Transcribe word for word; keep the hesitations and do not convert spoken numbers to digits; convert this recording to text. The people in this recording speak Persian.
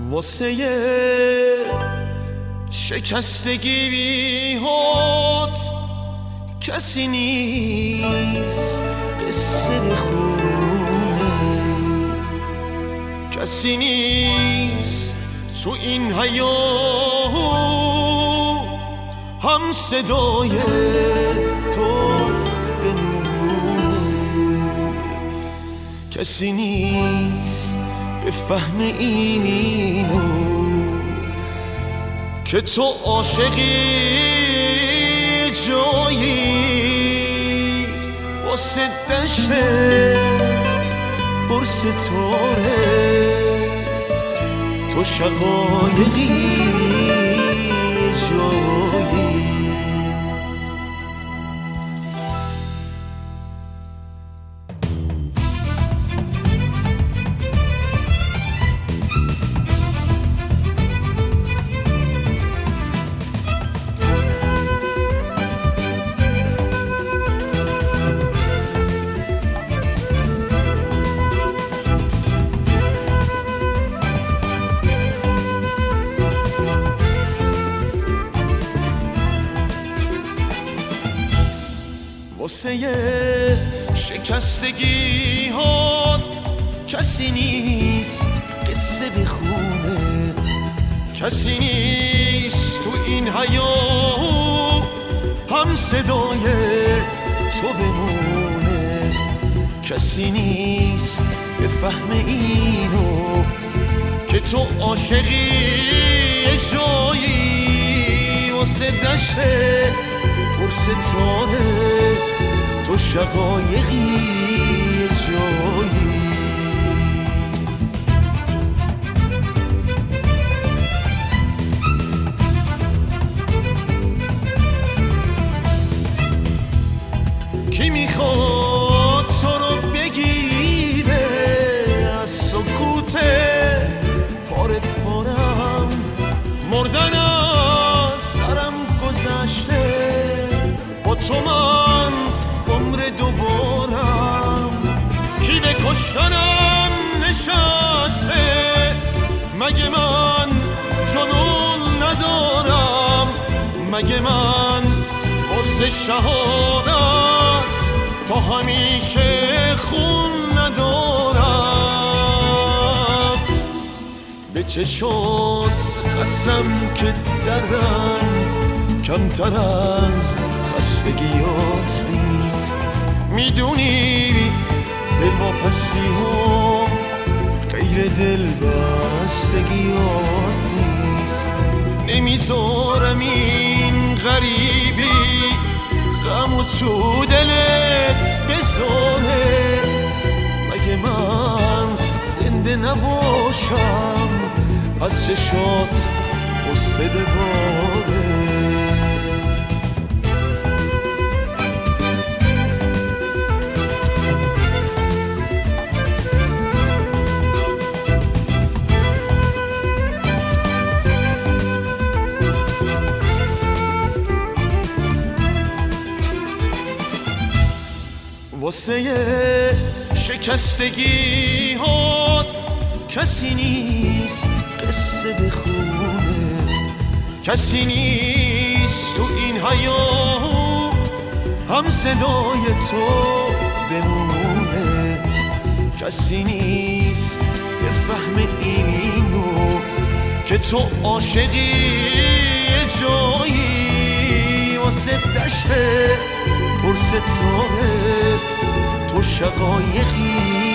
واسه شکستگی بی هات کسی نیست قصه بخونه، کسی نیست تو این حیاط هم صدای تو بنونه، کسی نیست به فهم اینو که تو عاشقی جایی واسه دشت پر ستاره، تو شقایقی جایی. واسه شکستگی ها کسی نیست قصه بخونه، کسی نیست تو این حیاط هم صدای تو بمونه، کسی نیست به فهم اینو که تو عاشقی جایی واسه دشت پر ستاره، تو شقایقی جایی. کی میخواد تو رو بگیره از سکوت پاره پارم، مردن از سرم گذشته با تو من عمر دوبارم، کی به کشتنم نشسته مگه من جنون ندارم، مگه من واسه شهادت تا همیشه خون ندارم، به چشات قسم که دردم کمتر از خستگیات نیست، میدونی دل واپسی ها غیر دل بستگیات نیست، نمیذارم این غریبی غمو تو دلت بذاره، مگه من زنده نباشم از چشات قصه بباره. واسه شکستگی ها کسی نیست قصه بخونه، کسی نیست تو این حیاط هم صدای تو بمونه، کسی نیست به فهم اینو که تو عاشقی جایی واسه دشت پر ستاره، تو شقایقی